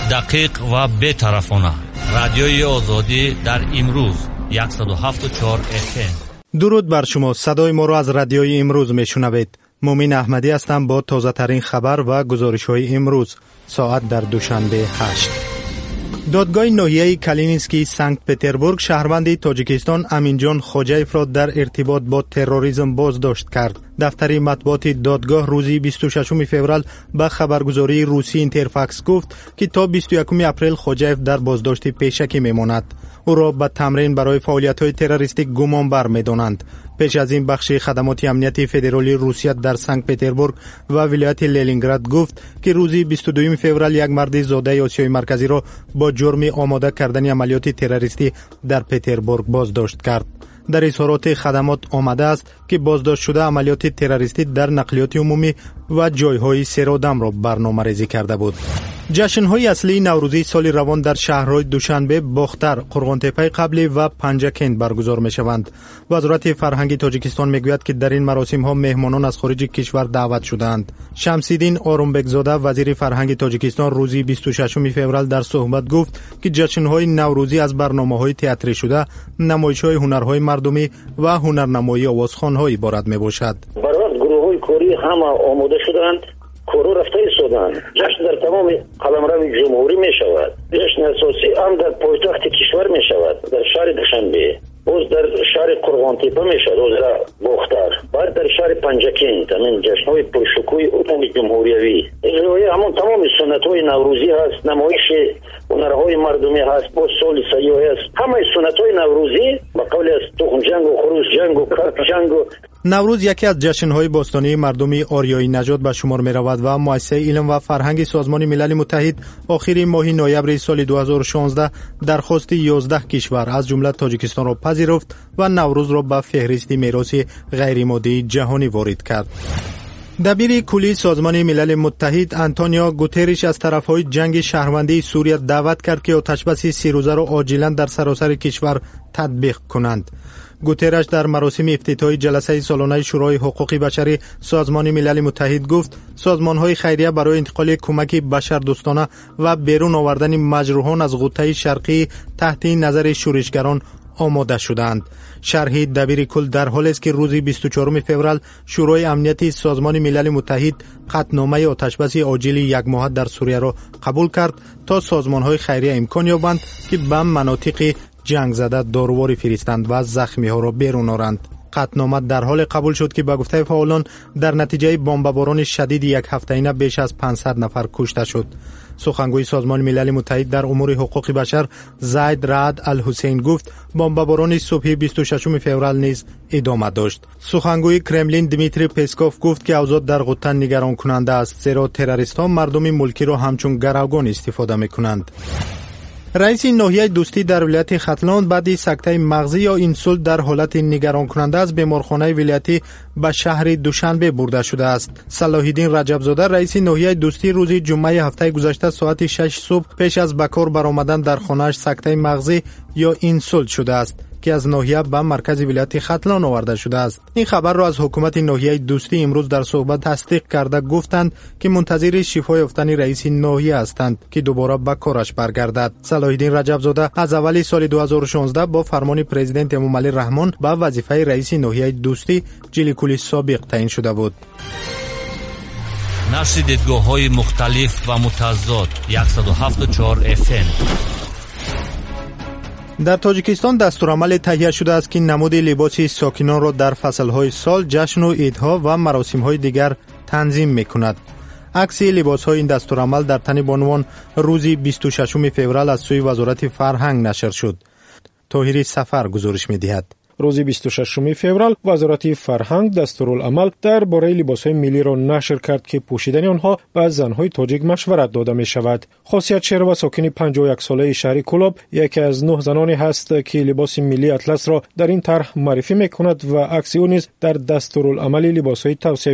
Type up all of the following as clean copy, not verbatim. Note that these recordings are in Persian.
دقیق و بی‌طرفانه. رادیوی آزادی در امروز 107.4 FM. درود بر شما. صدای ما را از رادیوی امروز میشنوید. مومن احمدی هستم با تازه ترین خبر و گزارش های امروز. ساعت در دوشنبه 8. دادگاه ناحیه کالینینسکی سنت پتربورگ شهروند تاجیکستان امینجان خوجایف را در ارتباط با تروریسم بازداشت کرد. دفتر مطبوعات دادگاه روزی 26 فوریه به خبرگزاری روسی اینترفاکس گفت که تا 21 اپریل خوجایف در بازداشت پیشکی میماند. او را به تمرین برای فعالیت‌های تروریستی گمان بر می‌دانند. پیش از این بخش خدمات امنیتی فدرالی روسیه در سنت پتربورگ و ولایت لنینگراد گفت که روزی 22 فوریه یک مرد زاده آسیای مرکزی را با جرم آماده کردن عملیات تروریستی در پتربورگ بازداشت کرد. در اظهارات خدمات آمده است که بازداشت شده عملیات تروریستی در نقلیات عمومی و جایهای سرادم را برنامه‌ریزی کرده بود. جشن‌های اصلی نوروزی سال روان در شهرهای دوشنبه، باختر، قرغان‌تپه قبلی و پنجکند برگزار می‌شوند. وزارت فرهنگ تاجیکستان میگوید که در این مراسم‌ها مهمانان از خارج کشور دعوت شدند. شمس‌الدین آرومبکزاده وزیر فرهنگ تاجیکستان روزی 26 فوریه در صحبت گفت که جشن‌های نوروزی از برنامه‌های تئاتری شده، نمایش‌های هنرهای مردمی و هنرنمایی آوازخوان‌ها عبارت میباشد. برای گروه‌های کوری همه آماده شدند. کورو رفته ایستادند. جشن در تمام قلمرو جمهوری می شود. جشن اساسی هم در پایتخت کشور می شود، در شهر دوشنبه. باز در شهر قرغان‌تپه می شود، باز در باختر. بعد در شهر پنجکند، همین جشن‌های پرشکوه عمومی جمهوریوی. اجرای همون تمام سنت‌های نوروزی هست، نمایش هنرهای مردمی هست، باز سال سیاهی است. همه سنت‌های نوروزی با قول از تخم جنگ و خروس جنگ و کارت جنگ. نوروز یکی از جشن‌های باستانی مردمی آریایی نژاد به شمار می‌رود و مؤسسه علم و فرهنگ سازمان ملل متحد آخر ماه نوامبر سال 2016 درخواست 11 کشور از جمله تاجیکستان را پذیرفت و نوروز را به فهرست میراث غیرمادی جهانی وارد کرد. دبیر کلی سازمان ملل متحد آنتونیو گوترش از طرفهای جنگ شهروندی سوریه دعوت کرد که آتشبس 3 روزه را عاجلاً در سراسر کشور تطبیق کنند. گوترش در مراسم افتتاحی جلسه سالانه شورای حقوق بشری سازمان ملل متحد گفت سازمان‌های خیریه برای انتقال کمک بشردوستانه و بیرون آوردن مجروحان از غوطه شرقی تحت نظر شورشگران آماده شدند. شرح دبیر کل در حالی است که روز 24 فوریه شورای امنیتی سازمان ملل متحد قطعنامه آتشبس عاجل 1 ماه در سوریه را قبول کرد تا سازمان‌های خیریه امکان یابند که به مناطق جنگ زده دارواری فرستند و زخمی ها را بیرون آورند. قطعنامه در حال قبول شد که به گفته فعالان در نتیجه بمباران شدید یک هفته‌ینه بیش از 500 نفر کشته شد. سخنگوی سازمان ملل متحد در امور حقوق بشر زید رعد الحسین گفت بمباران صبح 26 فوریه نیز ادامه داشت. سخنگوی کرملین دمیتری پسکوف گفت که اوضاع در غوطه نگران کننده است، زیرا تروریستان مردم ملکی را همچون گروگان استفاده می‌کنند. رئیس ناحیه دوستی در ولایت ختلان بعد سکته مغزی یا اینسولت در حالت نگران کننده از بیمارخانه ولایتی به شهر دوشنبه برده شده است. صلاح الدین رجبزاده رئیس ناحیه دوستی روز جمعه هفته گذشته ساعت 6 صبح پیش از به کار برآمدن در خانه‌اش سکته مغزی یا اینسولت شده است که از ناحیه به مرکز ولایت ختلان آورده شده است. این خبر را از حکومت ناحیه دوستی امروز در صحبت تصدیق کرده گفتند که منتظر شفا یافتن رئیس ناحیه هستند که دوباره به کارش برگردد. صلاح الدین رجبزاده از اول سال 2016 با فرمان پرزیدنت امامعلی رحمان به وظیفه رئیس ناحیه دوستی جلی کلی سابق تعیین شده بود. نشر دیدگاه‌های مختلف و متضاد 107.4 FM. در تاجیکستان دستورالعمل تهیه شده است که نمود لباسی ساکنان را در فصلهای سال، جشن و عیدها و مراسم‌های دیگر تنظیم می‌کند. عکس لباس‌های این دستورالعمل در تن بانوان روز 26 فوریه از سوی وزارت فرهنگ نشر شد. طاهری سفر گزارش می‌دهد. روز 26 فوریه وزارت فرهنگ دستورالعمل درباره لباس‌های ملی را نشر کرد که پوشیدن آنها به زن‌های تاجیک مشورت داده می‌شود. خاصیت شیروا ساکن 51 ساله شهر کلاب یکی از 9 زنانی هست که لباس ملی اطلس را در این طرح معرفی می‌کند و عکس او نیز در دستورالعمل لباس‌های توصیوی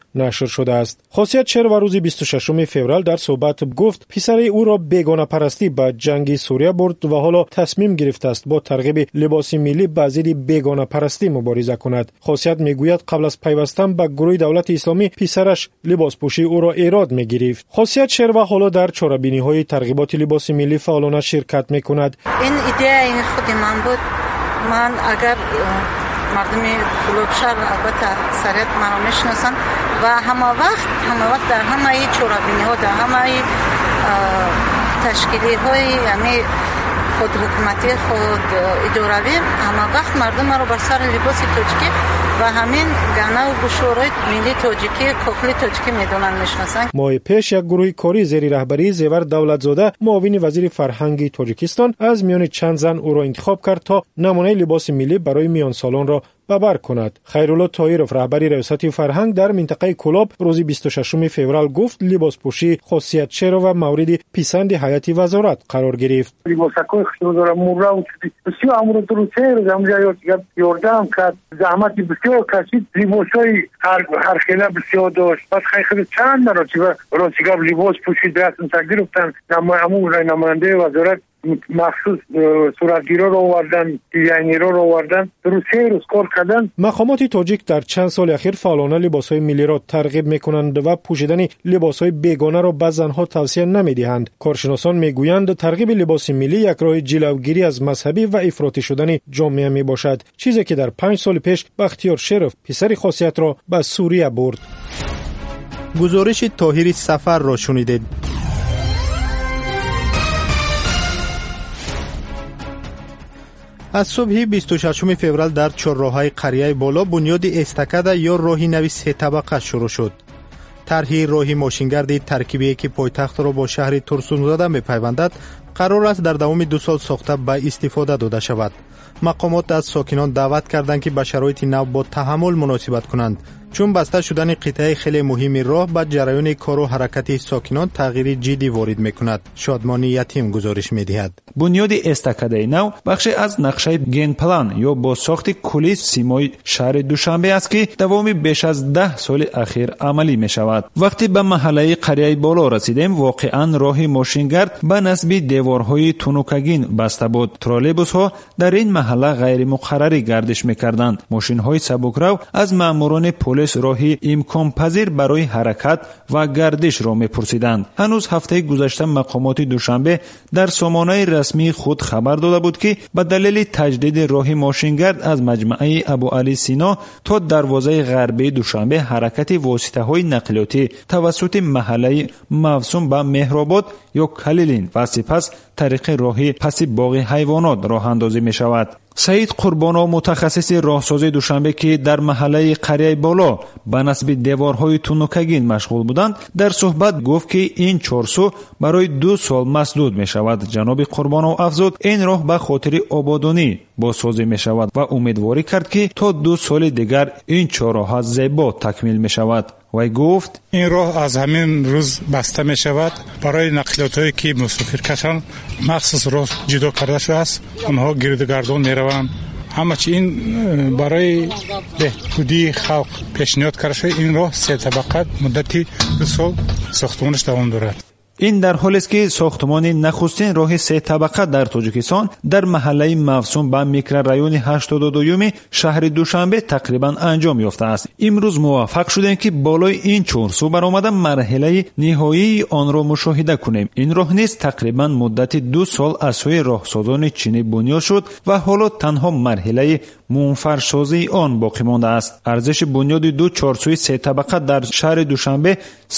نشر شده است. خاصیت شعر و روز 26 فوریه در صحبت گفت پسر او را بیگانه پرستی به جنگ سوریه برد و حالا تصمیم گرفته است با ترغیب لباس ملی به ضد بیگانه پرستی مبارزه کند. خاصیت میگوید قبل از پیوستن به گروه دولت اسلامی پسرش لباس پوشی او را ایراد میگرفت. خاصیت شعر و حالا در چاره‌بینی‌های ترغیبات لباس ملی فعالانه شرکت میکند. این ایده خود من بود. من اگر مردم کلوبشهر البته اکثریت منو میشناسن و همه وقت در همه چورابینی‌ها در همه تشکیلی‌های یعنی خود حکومتی خود اداروی همه وقت مردم رو بر سر لباس تاجیکی و همین گانه و گشورای ملی تاجیکی کوکلی تاجیکی میدونن میشناسن. ماه پیش یک گروه کاری زیر رهبری زیور دولتزاده معاون وزیر فرهنگ تاجیکستان از میان چند زن او را انتخاب کرد تا نمونه لباس ملی برای میان سالان را ببر کند. خیرالله طاهرов رهبری ریاست فرهنگ در منطقه کلاب روز 26 فوریه گفت لباس پوشی خاصیت شعر و مورد پسند هیئت وزارت قرار گرفت. لباسکوی خودرو مورا بسیار امر درسته زمجا یاردم کرد زحمت بسیار کشید لباسای هر خیلی بسیار داشت پس خیلی چند مرتبه راسیگاب لباس پوشید رسم گرفتن نماینده وزارت مخصوص صورتگیرا رو آوردن دیزاینرها رو آوردن روسیه روز کار کردن. مقامات تاجیک در چند سال اخیر فعالانه لباسهای ملی را ترغیب میکنند و پوشیدن لباسهای بیگانه را به زنها توصیه نمیدهند. کارشناسان میگویند ترغیب لباس ملی یک راه جلوگیری از مذهبی و افراطی شدن جامعه میباشد، چیزی که در 5 سال پیش بختیار شرف پسر خاصیت را به سوریه برد. گزارش طاهر سفر را شنیدید. از صبح 26 فوریه در چهارراه‌های قریه بالا بنیاد استکادا یا راهی نوی 3 طبقه شروع شد. طرح راهی ماشینگردی ترکیبی که پایتخت را با شهر ترسونزاده می‌پیوندد قرار است در دوام 2 سال ساخته به استفاده داده شود. مقامات از ساکنان دعوت کردند که به شرایط نو با تحمل مناسبت کنند، چون بسته شدن قطعه خیلی مهم راه به جریان کار و حرکت ساکنان تغییر جدی وارد میکند. شادمانی یتیم گزارش میدهد. بنیاد استکادای نو بخشی از نقشه گین پلان یا با ساخت کلی سیمای شهر دوشنبه است که دوام بیش از 10 سال اخیر عملی می شود. وقتی به محله قریه بالا رسیدیم واقعا راه ماشینگرد به نسبت دیوارهای تونوکگین بسته بود. ترولیبوس ها در این محله غیر مقرری گردش میکردند. ماشین های سبکرو از ماموران پلیس راهی امکان پذیر برای حرکت و گردش را میپرسیدند. هنوز هفته گذشته مقامات دوشنبه در سامانه رسمی خود خبر داده بود که به دلیل تجدید راه ماشینگرد از مجمع ابوعلی سینا تا دروازه غربی دوشنبه حرکت واسطه های نقلیاتی توسط محله موسوم به مهرآباد یا کلیلین و سپس طریق راهی پس باغ حیوانات راه اندازی می شود. سعید قربانو متخصص راهسازی دوشنبه که در محله قریه بالا به نسبت دیوارهای تونوکگین مشغول بودند در صحبت گفت که این چهارسو برای 2 سال مسدود می شود. جناب قربانو افزود این راه به خاطر آبادانی بازسازی می شود و امیدواری کرد که تا 2 سال دیگر این چهارراه زیبا تکمیل می شود. وی گفت این راه از همین روز بسته می شود برای نقلیات‌هایی که مسافر کشان مخصوص راه جدا کرده شده است. آنها گردگردان می روند. همه چی این برای بهبودی خلق پیشنهاد کرده شده. این راه 3 طبقه مدتی 2 سال ساختمانش دوام دارد. این در حالی است که ساختمان نخستین راه 3 طبقه در تاجیکستان در محله موسوم به میکرورایون 82 شهر دوشنبه تقریبا انجام یافته است. امروز موفق شدیم که بالای این 4 سو برآمده مرحله نهایی آن را مشاهده کنیم. این راه نیز تقریبا مدت 2 سال از سوی راهسازان چینی بنیاد شد و حالا تنها مرحله منفرسازی آن باقی مانده است. ارزش بنیاد 2 چهارسوی 3 طبقه در شهر دوشنبه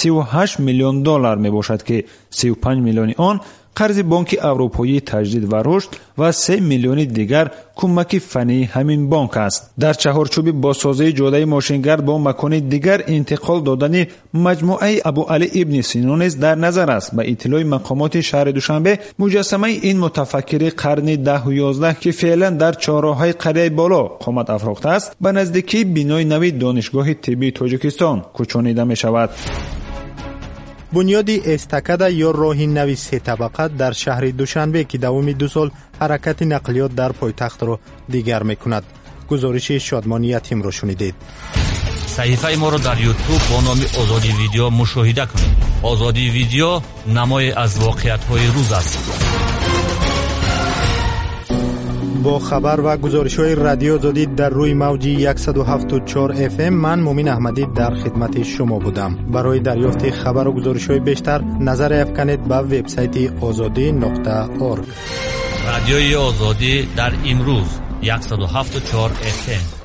38 میلیون دلار می باشد که 35 میلیون آن قرض بانک اروپایی تجدید و رشد و 3 میلیون دیگر کمک فنی همین بانک است. در چهارچوب بازسازی جاده ماشینگرد با مکان دیگر انتقال دادن مجموعه ابوعلی ابن سینا نیز در نظر است. به اطلاع مقامات شهر دوشنبه مجسمه این متفکر قرن 10 و 11 که فعلا در چهارراه‌های قریه بالا قامت افراخته است به نزدیکی بنای نوی دانشگاه طبی تاجیکستان کوچانیده می شود. بنیاد استکادا یا راه نوی 3 طبقه در شهر دوشنبه که دوام 2 سال حرکت نقلیات در پایتخت را دیگر میکند. گزارش شادمانی یتیم را شنیدید. صحیفه ما را در یوتیوب با نام آزادی ویدیو مشاهده کنید. آزادی ویدیو نمای از واقعیت‌های روز است. با خبر و گزارش‌های رادیو آزادی در روی موج 107.4 FM من مومین احمدی در خدمت شما بودم. برای دریافت خبر و گزارش‌های بیشتر نظر افکنید به وبسایت azadi.org. رادیوی آزادی در امروز 107.4 FM.